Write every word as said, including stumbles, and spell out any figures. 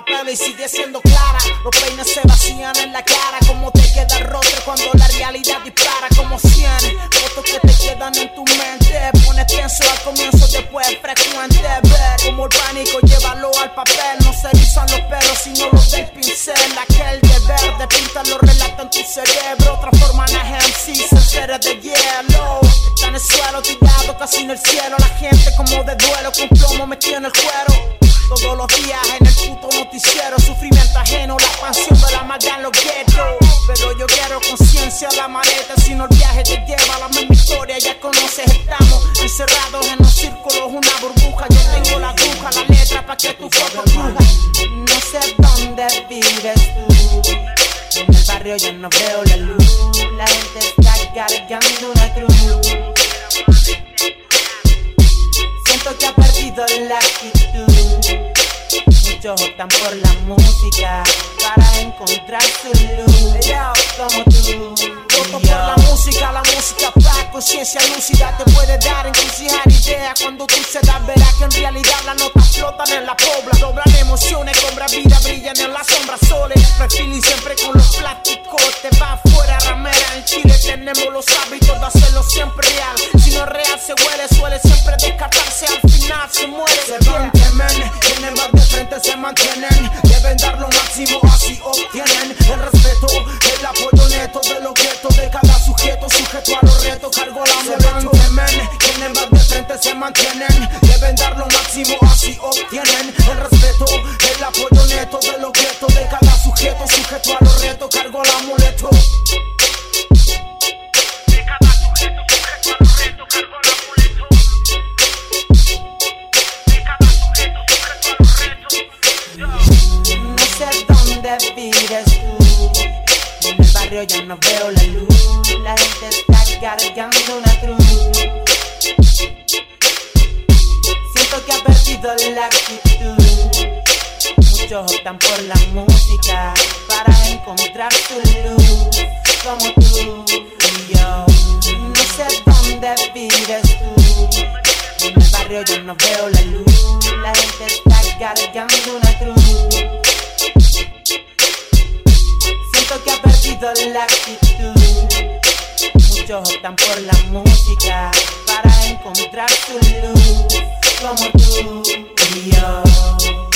papel y sigue siendo clara. Los peines se vacían en la cara. Como te queda el rostro cuando la realidad dispara. Como cien fotos que te quedan en tu mente. Pones tenso al comienzo, después frecuente. Ver como el pánico, llévalo al papel. No se rizan los pelos sino los del pincel. Aquel de verde pinta los relatos en tu cerebro. Transforman a M Cs en seres de hielo. Está en el suelo tirado casi en el cielo. La gente como de duelo con plomo metido en el cuero. Todos los días en el puto noticiero. Sufrimiento ajeno, la expansión de la maldad en los guetos. Pero yo quiero conciencia a la maleta. Si no el viaje te lleva a la misma historia. Ya conoces, estamos encerrados en los círculos, una burbuja. Yo tengo la aguja, la letra pa' que tu foto cruja. No sé dónde vives tú. En el barrio yo no veo la luz. La gente está cargando una cruz. Siento que ha perdido la actitud. Muchos optan por la música para encontrar su luz. Como tú. Voto por la música, la música para conciencia lúcida. Te puede dar encrucijar ideas. Cuando tú se das verás que en realidad las notas flotan en la pobla. Doblan emociones, cobran vida, brillan en las sombras soles. Refil y siempre con los plásticos. Te vas fuera ramera. En Chile tenemos los hábitos de hacerlo siempre real. Si no es real se huele, suele siempre descartarse. Al final se muere. Se van, temen, tienen más de frente, se mantienen. Deben dar lo máximo, así obtienen el respeto, el apoyo neto de los guetos de cada sujeto, sujeto a los retos, cargo la muerte. Temen, tienen más de frente, se mantienen. Deben dar lo máximo, así obtienen el respeto, el apoyo neto de los guetos de cada sujeto, sujeto a los retos, cargo la amuleto. De cada sujeto, sujeto a los retos, cargo la amuleto. De cada sujeto, sujeto a los retos. No sé dónde vives tú. En el barrio ya no veo la luz. La gente está cargando una cruz. Siento que ha perdido la actitud. Muchos optan por la música para encontrar su luz. Como tú y yo. No sé dónde vives tú. En el barrio yo no veo la luz. La gente está cargando una cruz. Siento que ha perdido la actitud. Muchos optan por la música para encontrar su luz. Como tú y yo.